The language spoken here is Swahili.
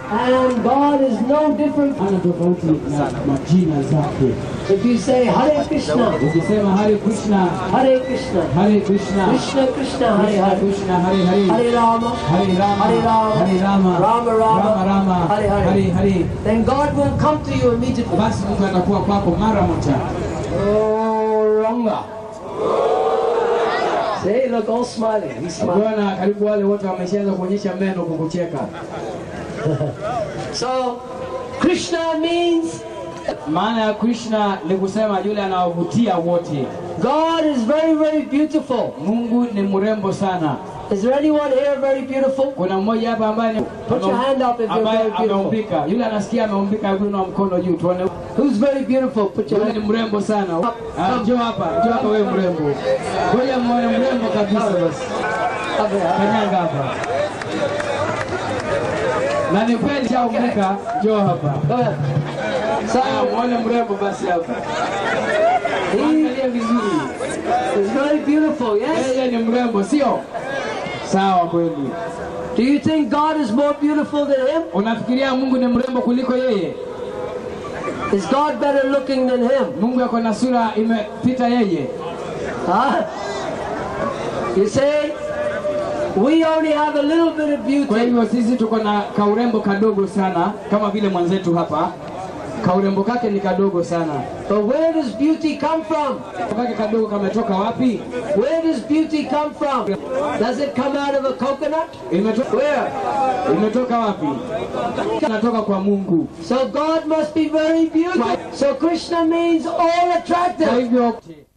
And God is no different. If you say Hare Krishna, Hare Krishna, Hare Krishna, Hare Krishna, Krishna Krishna, Hare Hare, Krishna Hare Hare, Hare Rama, Hare Rama, Hare Rama, Hare Rama, Rama Rama, Rama Rama, Hare Hare, Hare Hare, then God will come to you immediately. basi Mungu atakuwa kwako mara moja. Oh, Ranga. Say, look, all smiling. He's smiling. Bwana, karibu wale wote wameshaanza kuonyesha meno kukucheka. So, Krishna means, maana ya Krishna ni kusema yule anaovutia wote. God is very, very beautiful. Mungu ni mrembo sana. Is there anyone here very beautiful? Kuna mmoja hapa ambaye put your hand up if you're very beautiful. Ameumbika. Yule anasikia ameumbika, hebu na mkono juu tuone. Who's very beautiful? Put your hand. Ni mrembo sana. Njoo hapa wewe mrembo. Ngoja muone mrembo kabisa basi. Kanyanga hapa. Na ni kweli chaumbika, njoo hapa. Sawa, muone mrembo basi hapa. Angalia vizuri. He's very beautiful, yes? Yeye ni mrembo, sio? Sawa kweli. Do you think God is more beautiful than him? Unafikiria Mungu ni mrembo kuliko yeye? Is God better looking than him? Mungu yako na sura imepita yeye. You say, we only have a little bit of beauty. Kwa hivyo sisi tuko na kaurembo kadogo sana, kama vile mwenzetu hapa. Kaurembo kake ni kadogo sana. But where does beauty come from? Kake kadogo kametoka wapi? Where does beauty come from? Does it come out of a coconut? Imetoka where? Imetoka wapi? Inatoka kwa Mungu. So God must be very beautiful. So Krishna means all attractive. Kwa hivyo